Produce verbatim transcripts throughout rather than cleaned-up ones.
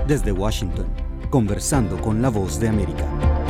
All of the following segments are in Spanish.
Desde Washington, conversando con la Voz de América.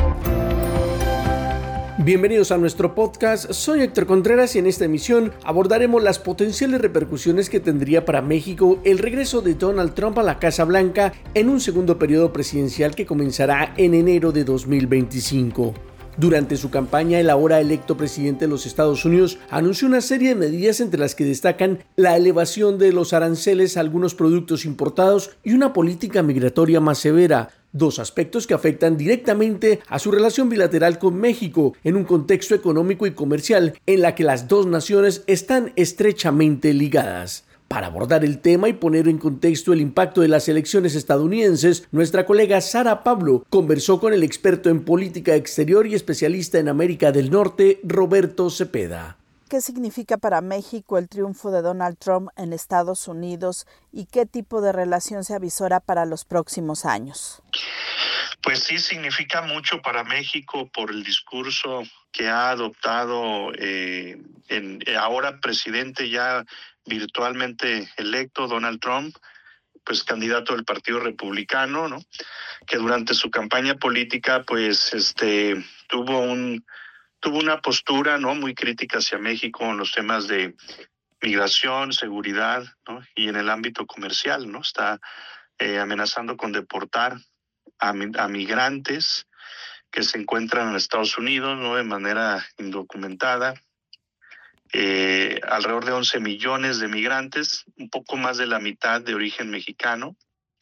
Bienvenidos a nuestro podcast, soy Héctor Contreras y en esta emisión abordaremos las potenciales repercusiones que tendría para México el regreso de Donald Trump a la Casa Blanca en un segundo periodo presidencial que comenzará en enero de dos mil veinticinco. Durante su campaña, el ahora electo presidente de los Estados Unidos anunció una serie de medidas entre las que destacan la elevación de los aranceles a algunos productos importados y una política migratoria más severa, dos aspectos que afectan directamente a su relación bilateral con México en un contexto económico y comercial en la que las dos naciones están estrechamente ligadas. Para abordar el tema y poner en contexto el impacto de las elecciones estadounidenses, nuestra colega Sara Pablo conversó con el experto en política exterior y especialista en América del Norte, Roberto Cepeda. ¿Qué significa para México el triunfo de Donald Trump en Estados Unidos y qué tipo de relación se avisora para los próximos años? Pues sí, significa mucho para México por el discurso que ha adoptado eh, el ahora presidente ya virtualmente electo, Donald Trump, pues candidato del Partido Republicano, ¿no? Que durante su campaña política, pues, este, tuvo un tuvo una postura, ¿no? Muy crítica hacia México en los temas de migración, seguridad, ¿no? Y en el ámbito comercial, ¿no? Está eh, amenazando con deportar a, a migrantes que se encuentran en Estados Unidos, ¿no? De manera indocumentada. Eh, alrededor de once millones de migrantes, un poco más de la mitad de origen mexicano,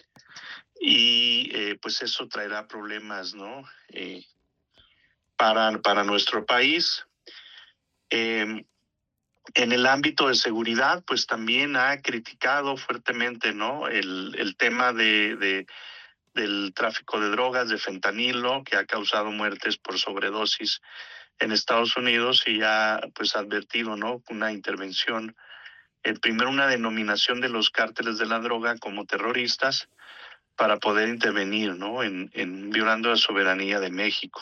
y eh, pues eso traerá problemas, ¿no? Eh, para, para nuestro país. Eh, en el ámbito de seguridad, pues también ha criticado fuertemente, ¿no? El, el tema de, de, del tráfico de drogas, de fentanilo, que ha causado muertes por sobredosis en Estados Unidos, y ha pues advertido, ¿no? Una intervención, eh, primero una denominación de los cárteles de la droga como terroristas para poder intervenir, ¿no? En, en violando la soberanía de México.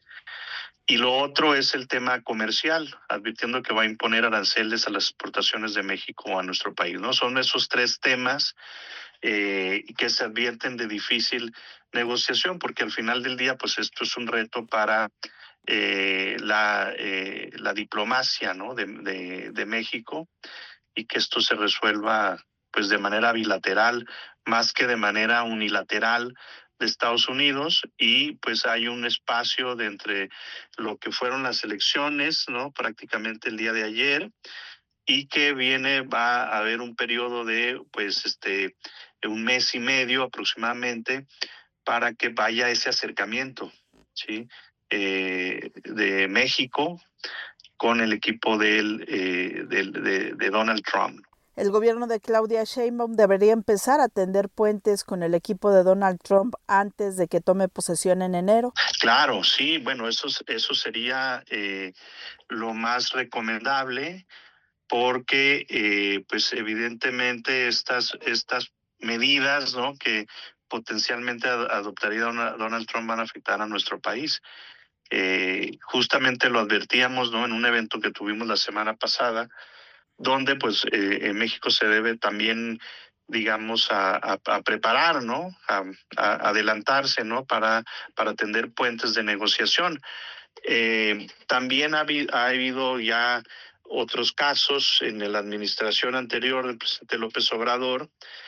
Y lo otro es el tema comercial, advirtiendo que va a imponer aranceles a las exportaciones de México a nuestro país, ¿no? Son esos tres temas eh, que se advierten de difícil negociación, porque al final del día, pues esto es un reto para Eh, la, eh, la diplomacia, ¿no? de, de, de México, y que esto se resuelva pues de manera bilateral más que de manera unilateral de Estados Unidos, y pues hay un espacio de entre lo que fueron las elecciones, ¿no? Prácticamente el día de ayer, y que viene, va a haber un periodo de pues este un mes y medio aproximadamente para que vaya ese acercamiento, ¿sí? Eh, de México con el equipo del, eh, del, de, de Donald Trump. El gobierno de Claudia Sheinbaum debería empezar a tender puentes con el equipo de Donald Trump antes de que tome posesión en enero. Claro, sí, bueno, eso, eso sería eh, lo más recomendable, porque eh, pues evidentemente estas, estas medidas, ¿no? que potencialmente adoptaría Donald Trump van a afectar a nuestro país. Eh, justamente lo advertíamos, ¿no? En un evento que tuvimos la semana pasada, donde pues eh, en México se debe también, digamos, a, a, a preparar, ¿no? A, a adelantarse, ¿no? Para, para atender puentes de negociación. Eh, también ha, ha habido ya otros casos en la administración anterior del presidente López Obrador,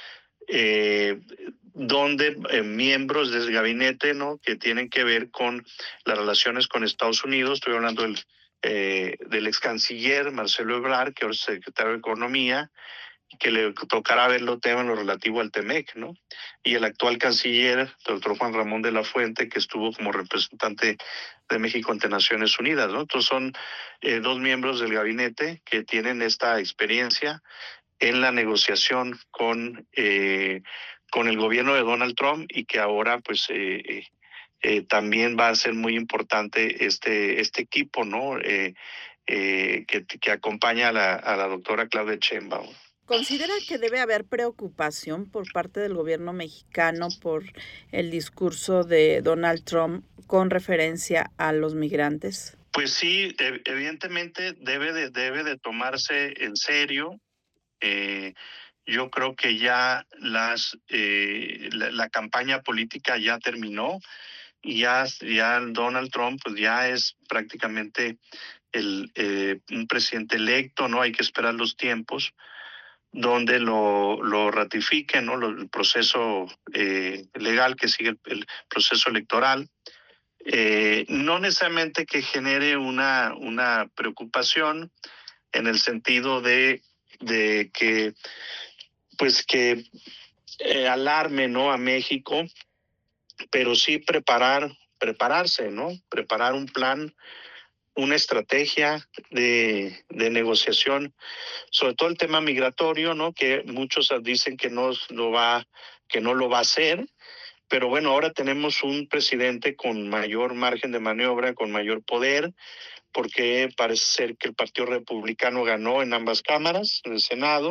Eh, donde eh, miembros del gabinete, ¿no? que tienen que ver con las relaciones con Estados Unidos, estoy hablando del, eh, del ex canciller Marcelo Ebrard, que ahora es secretario de Economía, que le tocará ver los temas en lo relativo al TEMEC, ¿no? Y el actual canciller, doctor Juan Ramón de la Fuente, que estuvo como representante de México ante Naciones Unidas, ¿no? Entonces son eh, dos miembros del gabinete que tienen esta experiencia en la negociación con, eh, con el gobierno de Donald Trump, y que ahora pues eh, eh, también va a ser muy importante este, este equipo, ¿no? Eh, eh, que, que acompaña a la, a la doctora Claudia Sheinbaum. ¿Considera que debe haber preocupación por parte del gobierno mexicano por el discurso de Donald Trump con referencia a los migrantes? Pues sí, evidentemente debe de, debe de tomarse en serio. Eh, yo creo que ya las eh, la, la campaña política ya terminó y ya, ya Donald Trump pues ya es prácticamente el, eh, un presidente electo, ¿no? Hay que esperar los tiempos donde lo, lo ratifiquen, ¿no? El proceso eh, legal que sigue el, el proceso electoral. Eh, no necesariamente que genere una, una preocupación en el sentido de, de que, pues que eh, alarme, ¿no? a México, pero sí preparar, prepararse, ¿no? Preparar un plan, una estrategia de, de negociación, sobre todo el tema migratorio, ¿no? Que muchos dicen que no lo va, que no lo va a hacer, pero bueno, ahora tenemos un presidente con mayor margen de maniobra, con mayor poder, porque parece ser que el Partido Republicano ganó en ambas cámaras, en el Senado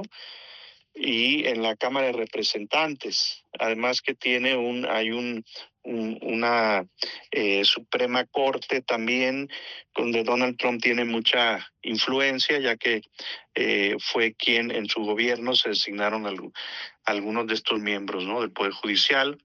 y en la Cámara de Representantes. Además que tiene un, hay un, un una eh, Suprema Corte también, donde Donald Trump tiene mucha influencia, ya que eh, fue quien en su gobierno se designaron al, algunos de estos miembros, ¿no? del Poder Judicial.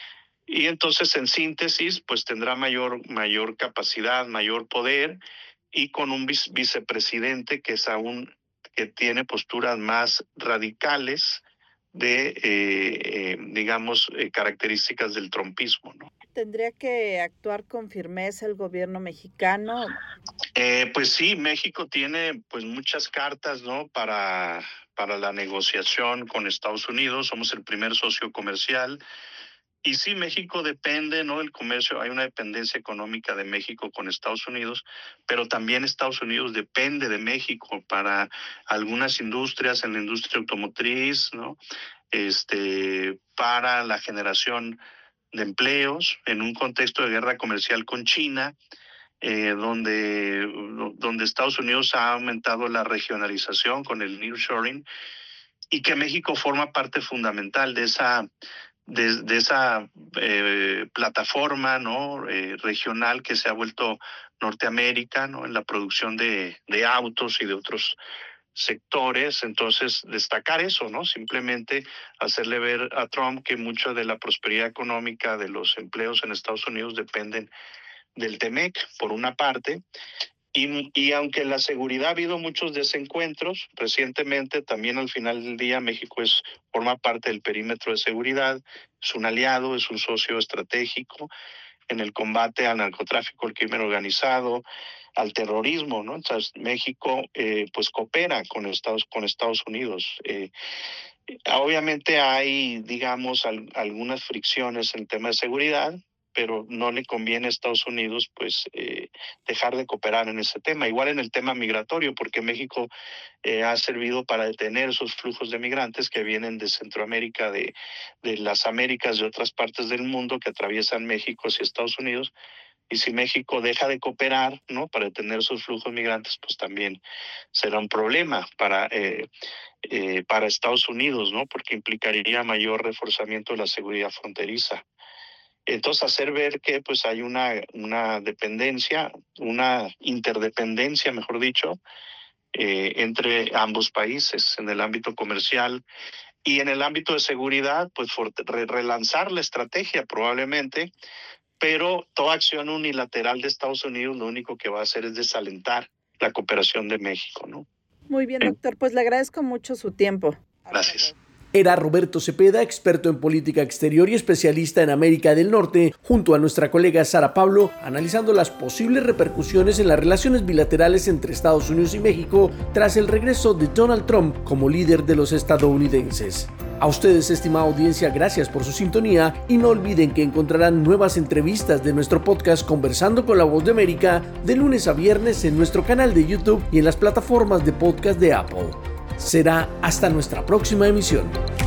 Y entonces, en síntesis, pues tendrá mayor, mayor capacidad, mayor poder, y con un vice- vicepresidente que es aún que tiene posturas más radicales de, eh, eh, digamos, eh, características del trumpismo, ¿no? ¿Tendría que actuar con firmeza el gobierno mexicano? Eh, pues sí, México tiene pues muchas cartas, ¿no? Para, para la negociación con Estados Unidos. Somos el primer socio comercial. Y sí, México depende, ¿no? El comercio, hay una dependencia económica de México con Estados Unidos, pero también Estados Unidos depende de México para algunas industrias, en la industria automotriz, ¿no? Este, para la generación de empleos, en un contexto de guerra comercial con China, eh, donde, donde Estados Unidos ha aumentado la regionalización con el nearshoring, y que México forma parte fundamental de esa De, de esa eh, plataforma, ¿no? eh, regional que se ha vuelto Norteamérica, ¿no? en la producción de, de autos y de otros sectores. Entonces, destacar eso, ¿no? Simplemente hacerle ver a Trump que mucha de la prosperidad económica de los empleos en Estados Unidos dependen del TEMEC, por una parte. Y, y aunque en la seguridad ha habido muchos desencuentros, recientemente también al final del día México es, forma parte del perímetro de seguridad, es un aliado, es un socio estratégico en el combate al narcotráfico, al crimen organizado, al terrorismo, ¿no? Entonces México eh, pues coopera con Estados, con Estados Unidos. Eh, obviamente hay, digamos, al, algunas fricciones en tema de seguridad, pero no le conviene a Estados Unidos pues eh, dejar de cooperar en ese tema. Igual en el tema migratorio, porque México eh, ha servido para detener esos flujos de migrantes que vienen de Centroamérica, de, de las Américas, de otras partes del mundo que atraviesan México hacia Estados Unidos. Y si México deja de cooperar, ¿no? para detener esos flujos migrantes, pues también será un problema para, eh, eh, para Estados Unidos, ¿no? porque implicaría mayor reforzamiento de la seguridad fronteriza. Entonces, hacer ver que pues hay una, una dependencia, una interdependencia, mejor dicho, eh, entre ambos países en el ámbito comercial y en el ámbito de seguridad, pues for, re, relanzar la estrategia probablemente, pero toda acción unilateral de Estados Unidos lo único que va a hacer es desalentar la cooperación de México, ¿no? Muy bien, doctor, pues le agradezco mucho su tiempo. Gracias. Era Roberto Cepeda, experto en política exterior y especialista en América del Norte, junto a nuestra colega Sara Pablo, analizando las posibles repercusiones en las relaciones bilaterales entre Estados Unidos y México tras el regreso de Donald Trump como líder de los estadounidenses. A ustedes, estimada audiencia, gracias por su sintonía y no olviden que encontrarán nuevas entrevistas de nuestro podcast Conversando con la Voz de América de lunes a viernes en nuestro canal de YouTube y en las plataformas de podcast de Apple. Será hasta nuestra próxima emisión.